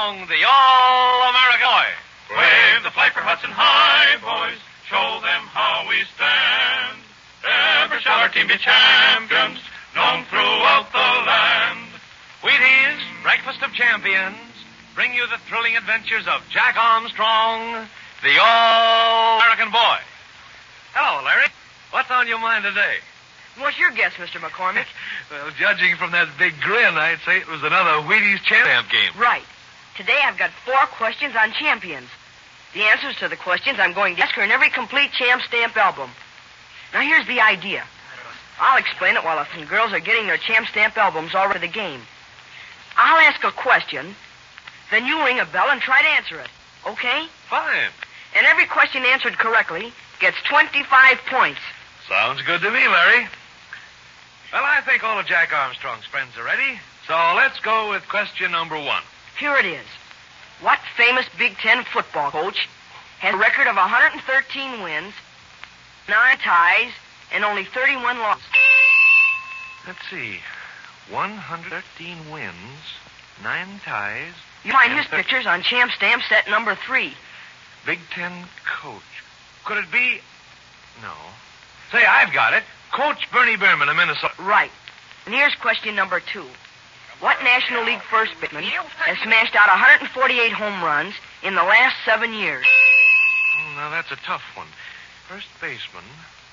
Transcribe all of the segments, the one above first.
Armstrong, the All-American Boy. Wave the flag for Hudson High, boys. Show them how we stand. Ever shall our team be champions, known throughout the land. Wheaties, breakfast of champions, bring you the thrilling adventures of Jack Armstrong, the All-American Boy. Hello, Larry. What's on your mind today? What's your guess, Mr. McCormick? Well, judging from that big grin, I'd say it was another Wheaties champ game. Right. Today I've got 4 questions on champions. The answers to the questions I'm going to ask are in every complete Champ Stamp album. Now, here's the idea. I'll explain it while the girls are getting their Champ Stamp albums all ready for the game. I'll ask a question, then you ring a bell and try to answer it. Okay? Fine. And every question answered correctly gets 25 points. Sounds good to me, Larry. Well, I think all of Jack Armstrong's friends are ready, so let's go with question number 1. Here it is. What famous Big Ten football coach has a record of 113 wins, 9 ties, and only 31 losses? Let's see. 113 wins, 9 ties. You find his pictures on Champ Stamp set number 3. Big Ten coach. Could it be... No. Say, I've got it. Coach Bernie Bierman of Minnesota. Right. And here's question number 2. What National League first baseman has smashed out 148 home runs in the last 7 years? Now, that's a tough one. First baseman,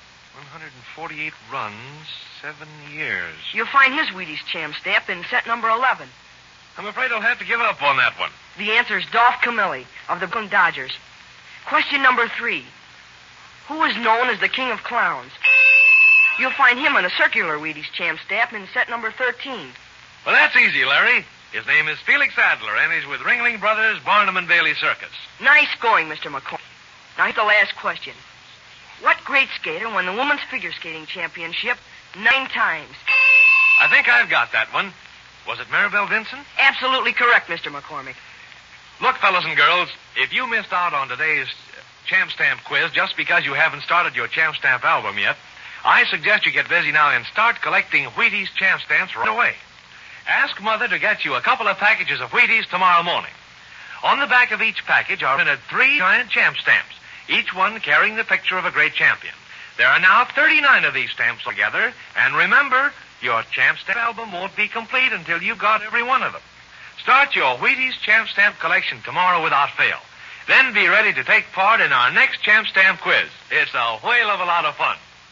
148 runs, 7 years. You'll find his Wheaties Champ Stamp in set number 11. I'm afraid I'll have to give up on that one. The answer is Dolph Camilli of the Brooklyn Dodgers. Question number 3. Who is known as the King of Clowns? You'll find him on a circular Wheaties Champ Stamp in set number 13. Well, that's easy, Larry. His name is Felix Adler, and he's with Ringling Brothers, Barnum and Bailey Circus. Nice going, Mr. McCormick. Now, here's the last question. What great skater won the women's figure skating championship 9 times? I think I've got that one. Was it Maribel Vinson? Absolutely correct, Mr. McCormick. Look, fellas and girls, if you missed out on today's Champ Stamp quiz just because you haven't started your Champ Stamp album yet, I suggest you get busy now and start collecting Wheaties Champ Stamps right away. Ask Mother to get you a couple of packages of Wheaties tomorrow morning. On the back of each package are printed 3 giant Champ Stamps, each one carrying the picture of a great champion. There are now 39 of these stamps together, and remember, your Champ Stamp album won't be complete until you've got every one of them. Start your Wheaties Champ Stamp collection tomorrow without fail. Then be ready to take part in our next Champ Stamp quiz. It's a whale of a lot of fun.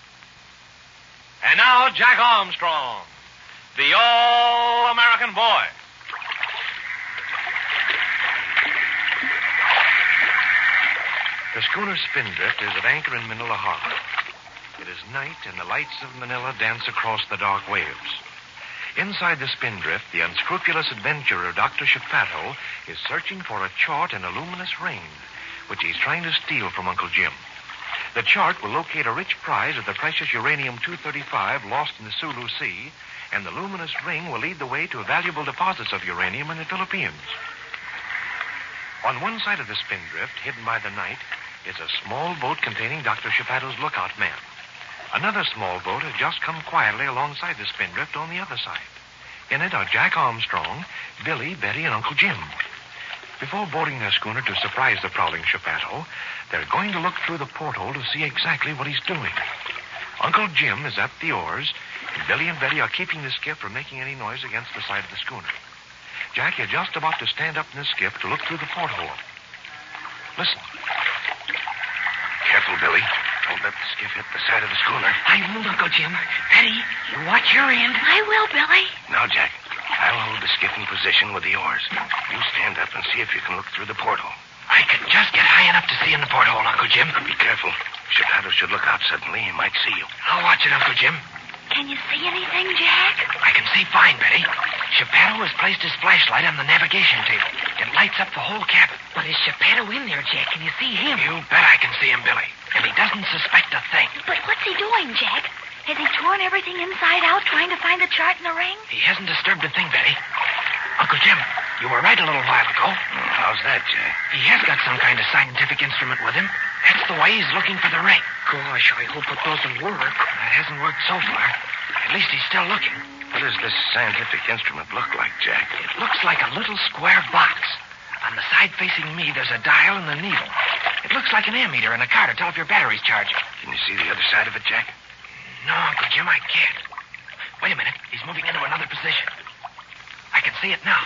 And now, Jack Armstrong, the All-American Boy. The schooner Spindrift is at anchor in Manila Harbor. It is night, and the lights of Manila dance across the dark waves. Inside the Spindrift, the unscrupulous adventurer Dr. Shepato is searching for a chart and a luminous ring, which he's trying to steal from Uncle Jim. The chart will locate a rich prize of the precious uranium-235 lost in the Sulu Sea, and the luminous ring will lead the way to valuable deposits of uranium in the Philippines. On one side of the Spindrift, hidden by the night, is a small boat containing Dr. Shepato's lookout man. Another small boat has just come quietly alongside the Spindrift on the other side. In it are Jack Armstrong, Billy, Betty, and Uncle Jim. Before boarding their schooner to surprise the prowling Shepato, they're going to look through the porthole to see exactly what he's doing. Uncle Jim is at the oars, and Billy and Betty are keeping the skiff from making any noise against the side of the schooner. Jack is just about to stand up in the skiff to look through the porthole. Listen. Careful, Billy. Don't let the skiff hit the side of the schooner. I won't, Uncle Jim. Betty, you watch your end. I will, Billy. Now, Jack, I'll hold the skiff in position with the oars. You stand up and see if you can look through the porthole. I can just get high enough to see in the porthole, Uncle Jim. Be careful. If Shepato should look out suddenly, he might see you. I'll watch it, Uncle Jim. Can you see anything, Jack? I can see fine, Betty. Shepato has placed his flashlight on the navigation table. It lights up the whole cabin. But is Shepato in there, Jack? Can you see him? You bet I can see him, Billy. And he doesn't suspect a thing. But what's he doing, Jack? Has he torn everything inside out trying to find the chart and the ring? He hasn't disturbed a thing, Betty. Uncle Jim, you were right a little while ago. How's that, Jack? He has got some kind of scientific instrument with him. That's the way he's looking for the ring. Gosh, I hope it doesn't work. That hasn't worked so far. At least he's still looking. What does this scientific instrument look like, Jack? It looks like a little square box. On the side facing me, there's a dial and a needle. It looks like an ammeter in a car to tell if your battery's charging. Can you see the other side of it, Jack? No, Uncle Jim, I can't. Wait a minute. He's moving into another position. I can see it now.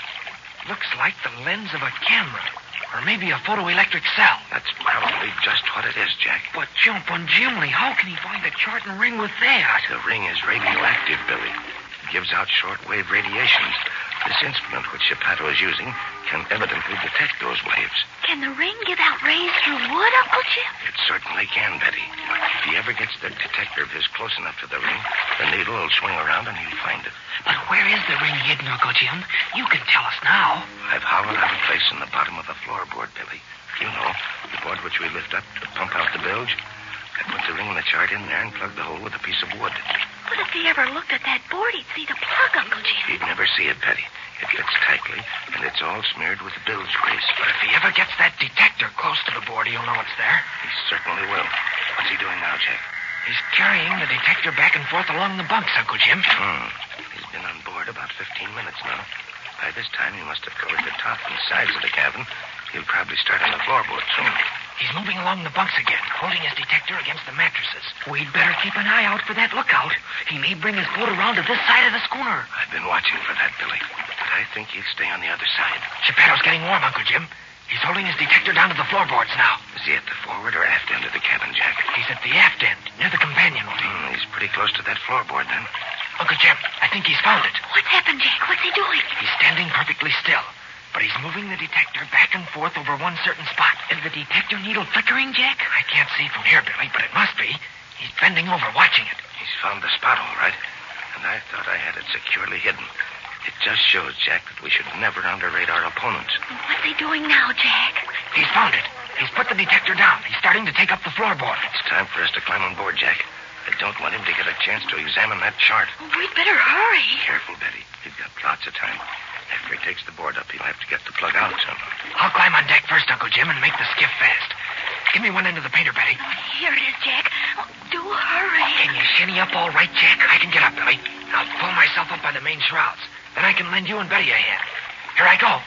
Looks like the lens of a camera. Or maybe a photoelectric cell. That's probably just what it is, Jack. But jump on Jimmy, how can he find the chart and ring with that? The ring is radioactive, Billy. It gives out short-wave radiations. This instrument which Geppetto is using can evidently detect those waves. Can the ring give out rays through wood, Uncle Jim? It certainly can, Betty. If he ever gets the detector of his close enough to the ring, the needle will swing around and he'll find it. But where is the ring hidden, Uncle Jim? You can tell us now. I've hollowed out a place in the bottom of the floorboard, Billy. You know, the board which we lift up to pump out the bilge. I put the ring in the chart in there and plugged the hole with a piece of wood. But if he ever looked at that board, he'd see the plug, Uncle Jim. He'd never see it, Betty. It fits tightly, and it's all smeared with bilge grease. But if he ever gets that detector close to the board, he'll know it's there. He certainly will. What's he doing now, Jack? He's carrying the detector back and forth along the bunks, Uncle Jim. He's been on board about 15 minutes now. By this time, he must have covered the top and sides of the cabin. He'll probably start on the floorboard soon. He's moving along the bunks again, holding his detector against the mattresses. We'd better keep an eye out for that lookout. He may bring his boat around to this side of the schooner. I've been watching for that, Billy. But I think he'll stay on the other side. Geppetto's getting warm, Uncle Jim. He's holding his detector down to the floorboards now. Is he at the forward or aft end of the cabin, Jack? He's at the aft end, near the companionway. He's pretty close to that floorboard, then. Uncle Jim, I think he's found it. What's happened, Jack? What's he doing? He's standing perfectly still. But he's moving the detector back and forth over one certain spot. Is the detector needle flickering, Jack? I can't see from here, Billy, but it must be. He's bending over, watching it. He's found the spot, all right. And I thought I had it securely hidden. It just shows, Jack, that we should never underrate our opponents. What's he doing now, Jack? He's found it. He's put the detector down. He's starting to take up the floorboard. It's time for us to climb on board, Jack. I don't want him to get a chance to examine that chart. Oh, we'd better hurry. Careful, Betty. We've got lots of time. After he takes the board up, he'll have to get the plug out somehow. I'll climb on deck first, Uncle Jim, and make the skiff fast. Give me one end of the painter, Betty. Here it is, Jack. Oh, do hurry. Can you shinny up all right, Jack? I can get up, Billy. I'll pull myself up by the main shrouds. Then I can lend you and Betty a hand. Here I go.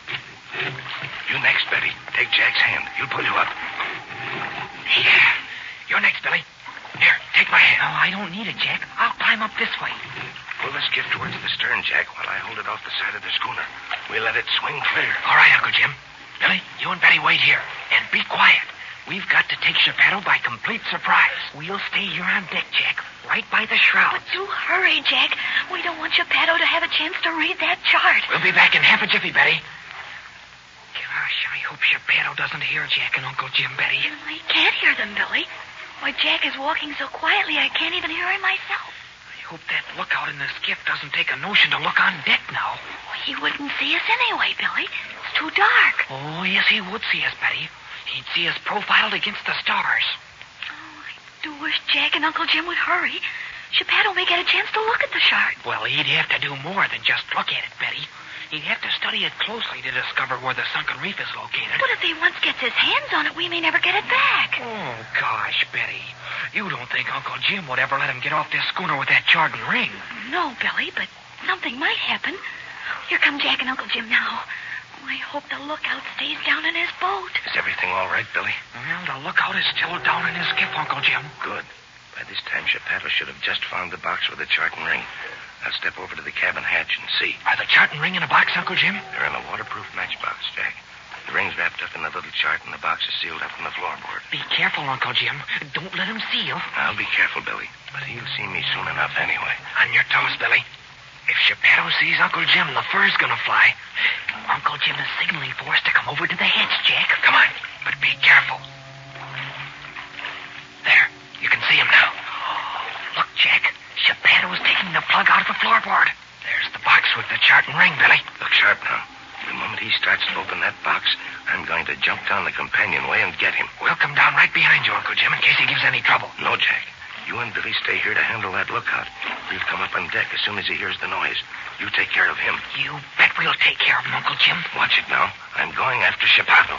You next, Betty. Take Jack's hand. He'll pull you up. Yeah. You're next, Billy. Here, take my hand. Oh, I don't need it, Jack. I'll climb up this way. Pull the skiff towards the stern, Jack, while I hold it off the side of the schooner. We'll let it swing clear. All right, Uncle Jim. Billy, you and Betty wait here. And be quiet. We've got to take Geppetto by complete surprise. We'll stay here on deck, Jack, right by the shrouds. But do hurry, Jack. We don't want Geppetto to have a chance to read that chart. We'll be back in half a jiffy, Betty. Gosh, I hope Geppetto doesn't hear Jack and Uncle Jim, Betty. I can't hear them, Billy. Why, Jack is walking so quietly I can't even hear him myself. I hope that lookout in the skiff doesn't take a notion to look on deck now. He wouldn't see us anyway, Billy. It's too dark. Oh, yes, he would see us, Betty. He'd see us profiled against the stars. Oh, I do wish Jack and Uncle Jim would hurry. Geppetto may get a chance to look at the chart. Well, he'd have to do more than just look at it, Betty. He'd have to study it closely to discover where the sunken reef is located. But if he once gets his hands on it, we may never get it back. Oh, gosh, Betty. You don't think Uncle Jim would ever let him get off this schooner with that chart and ring? No, Billy, but something might happen. Here come Jack and Uncle Jim now. I hope the lookout stays down in his boat. Is everything all right, Billy? Well, the lookout is still down in his skiff, Uncle Jim. Good. By this time, Geppetto should have just found the box with the chart and ring. I'll step over to the cabin hatch and see. Are the chart and ring in a box, Uncle Jim? They're in a waterproof matchbox, Jack. The ring's wrapped up in the little chart, and the box is sealed up in the floorboard. Be careful, Uncle Jim. Don't let him see you. I'll be careful, Billy. But he'll see me soon enough anyway. On your toes, Billy. If Geppetto sees Uncle Jim, the fur's gonna fly. Uncle Jim is signaling for us to come over to the hedge, Jack. Come on, but be careful. There, you can see him now. Look, Jack. Geppetto's taking the plug out of the floorboard. There's the box with the chart and ring, Billy. Look sharp now. The moment he starts to open that box, I'm going to jump down the companionway and get him. We'll come down right behind you, Uncle Jim, in case he gives any trouble. No, Jack. You and Billy stay here to handle that lookout. We'll come up on deck as soon as he hears the noise. You take care of him. You bet we'll take care of him, Uncle Jim. Watch it now. I'm going after Geppetto.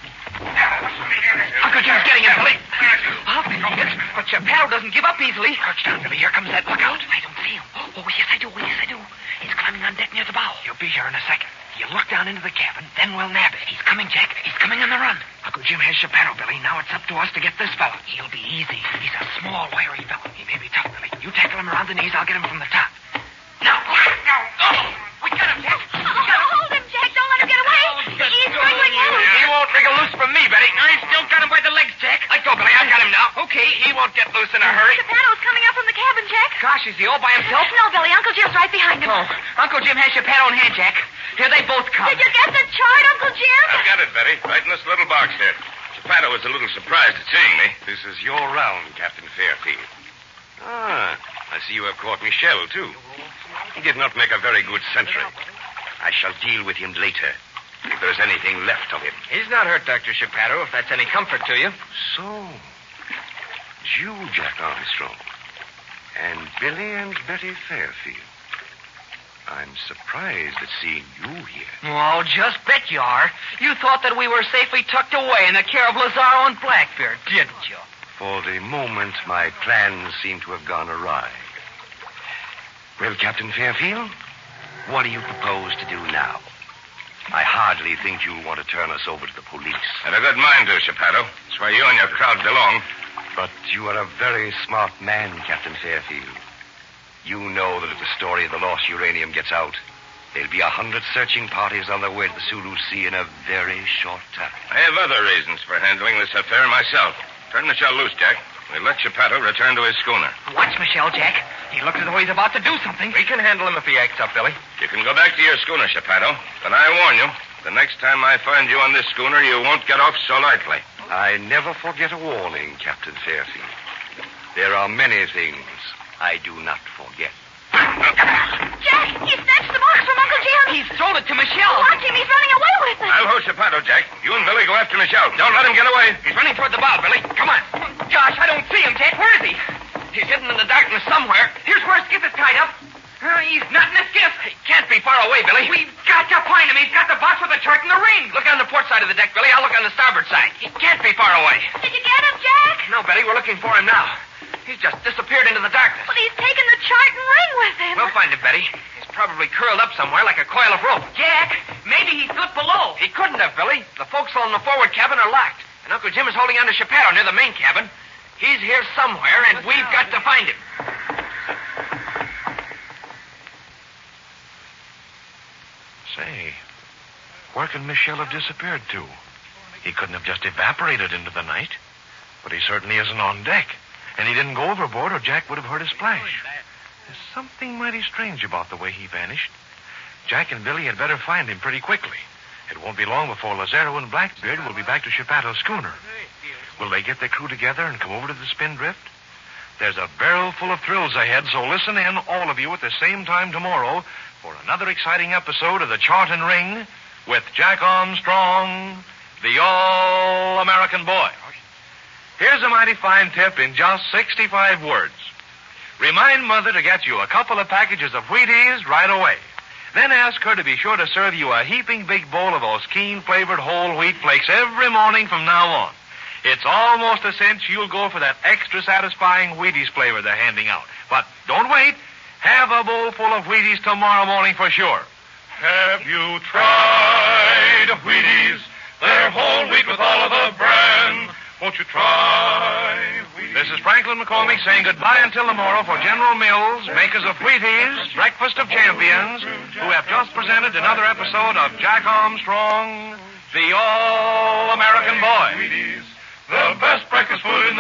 Uncle Jim's getting him, Billy. But Geppetto doesn't give up easily. Crouch down, Billy. Here comes that lookout. I don't see him. Oh, yes, I do. Yes, I do. He's climbing on deck near the bow. He'll be here in a second. You look down into the cabin, then we'll nab it. He's coming, Jack. He's coming on the run. Uncle Jim has Geppetto, Billy. Now it's up to us to get this fella. He'll be easy. He's a small, wiry fellow. He may be tough, Billy. You tackle him around the knees. I'll get him from the top. Now. Oh, we got him, Jack. Hold him, Jack. Don't let him get away. He's wriggling loose. He won't wriggle loose from me, Betty. I still got him by the legs, Jack. Let go, Billy. I got him now. Okay, he won't get loose in a hurry. Geppetto's coming up from the cabin, Jack. Gosh, is he all by himself? No, Billy. Uncle Jim's right behind him. Oh, Uncle Jim has Geppetto in hand, Jack. Here they both come. Did you get the chart, Uncle Jim? I've got it, Betty. Right in this little box here. Geppetto was a little surprised at seeing me. This is your round, Captain Fairfield. Ah, I see you have caught Michel, too. He did not make a very good sentry. I shall deal with him later, if there's anything left of him. He's not hurt, Dr. Geppetto, if that's any comfort to you. So, it's you, Jack Armstrong, and Billy and Betty Fairfield. I'm surprised at seeing you here. Well, just bet you are. You thought that we were safely tucked away in the care of Lazaro and Blackbeard, didn't you? For the moment, my plans seem to have gone awry. Well, Captain Fairfield, what do you propose to do now? I hardly think you'll want to turn us over to the police. Had a good mind to, Geppetto. That's where you and your crowd belong. But you are a very smart man, Captain Fairfield. You know that if the story of the lost uranium gets out, there'll be 100 searching parties on their way to the Sulu Sea in a very short time. I have other reasons for handling this affair myself. Turn Michel loose, Jack. We'll let Geppetto return to his schooner. Watch Michel, Jack. He looks as though he's about to do something. We can handle him if he acts up, Billy. You can go back to your schooner, Geppetto. But I warn you, the next time I find you on this schooner, you won't get off so lightly. I never forget a warning, Captain Fairfield. There are many things I do not forget. Jack, he snatched the box from Uncle Jim. He's thrown it to Michel. Watch him. He's running away with it. I'll hold Geppetto, Jack. You and Billy go after Michel. Don't let him get away. He's running toward the bow, Billy. Come on. Gosh, I don't see him, Jack. Where is he? He's hidden in the darkness somewhere. Here's where his skiff is tied up. He's not in the skiff. He can't be far away, Billy. We've got to find him. He's got the box with the chart and the ring. Look on the port side of the deck, Billy. I'll look on the starboard side. He can't be far away. Did you get him, Jack? No, Betty, we're looking for him now. He's just disappeared into the darkness. But he's taken the chart and ring with him. We'll find him, Betty. He's probably curled up somewhere like a coil of rope. Jack, maybe he slipped below. He couldn't have, Billy. The forecastle and the forward cabin are locked. And Uncle Jim is holding on to Geppetto near the main cabin. He's here somewhere, and we've got to find him. Say, where can Michel have disappeared to? He couldn't have just evaporated into the night. But he certainly isn't on deck. And he didn't go overboard or Jack would have heard his splash. There's something mighty strange about the way he vanished. Jack and Billy had better find him pretty quickly. It won't be long before Lazaro and Blackbeard will be back to Geppetto's schooner. Will they get their crew together and come over to the Spindrift? There's a barrel full of thrills ahead, so listen in, all of you, at the same time tomorrow for another exciting episode of The Chart and Ring with Jack Armstrong, the All-American Boy. Here's a mighty fine tip in just 65 words. Remind Mother to get you a couple of packages of Wheaties right away. Then ask her to be sure to serve you a heaping big bowl of those keen-flavored whole wheat flakes every morning from now on. It's almost a cinch you'll go for that extra satisfying Wheaties flavor they're handing out. But don't wait. Have a bowl full of Wheaties tomorrow morning for sure. Have you tried Wheaties? They're whole wheat with all of the bran. Won't you try Wheaties? This is Franklin McCormick saying goodbye until tomorrow for General Mills, makers of Wheaties, Breakfast of Champions, who have just presented another episode of Jack Armstrong, the All-American Boy. Wheaties, the best breakfast food in